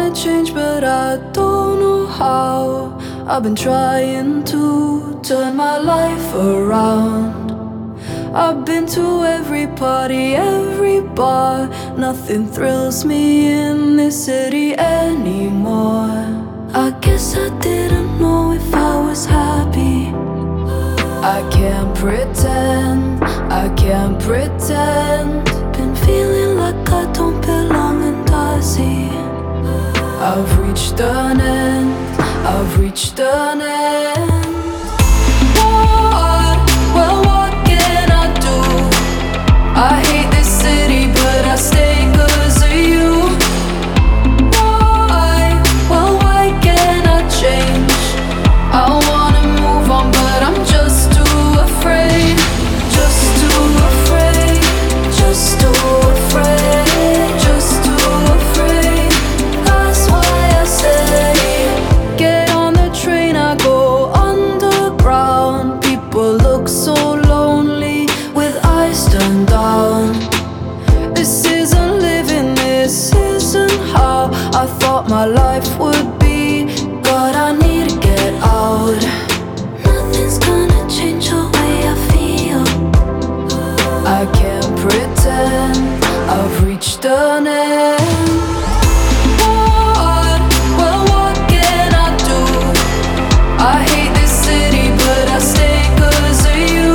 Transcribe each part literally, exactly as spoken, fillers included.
wanna change, but I don't know how. I've been trying to turn my life around. I've been to every party, every bar. Nothing thrills me in this city anymore. I guess I didn't know if I was happy. I can't pretend, I can't pretend. Been feeling like I don't belong in Darcy. I've reached an end, I've reached an end. What? Well, what can I do? I hate this city, but I stay 'cause of you. Why? Well, why can't I change? I wanna move on, but I'm just too afraid. Just too afraid. Just too afraid. Just too afraid. That's why I say, get on the train, I go underground. People look so lonely with eyes turned down. This isn't living, this isn't how I thought my life would be. God, I need to get out. Nothing's gonna change the way I feel. I can't pretend, I've reached an end. What? Well, what can I do? I hate this city, but I stay 'cause of you.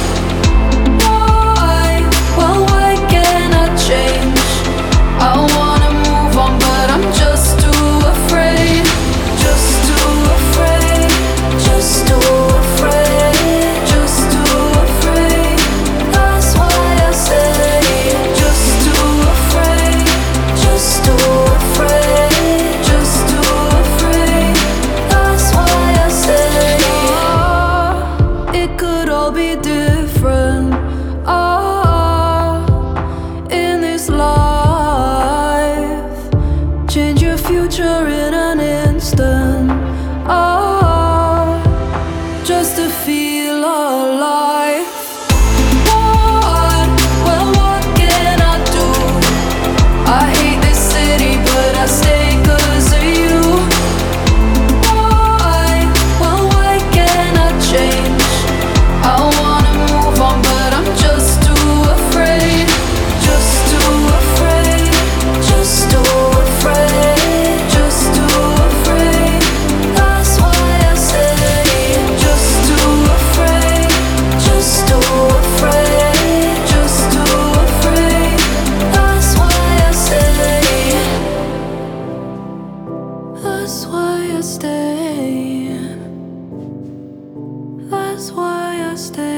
Why? Well, why can't I change? I wanna move on, but I'm just too afraid. Just too afraid. Just too afraid. Just too afraid. That's why I say, just too afraid. Just too afraid. Just too afraid. That's why I say, ah, it could all be different. Ah, in this life, change your future in an instant. Ah, just to feel alive. What? Well, what can I do? I hate this city, but I stay 'cause of you. Why? Well, why can't I change? I wanna move on, but I'm just too afraid. Just too afraid. Just too afraid. Just too afraid. That's why I say, just too afraid. Just too afraid. Just too afraid. That's why I say, that's why I stay. That's why I stay.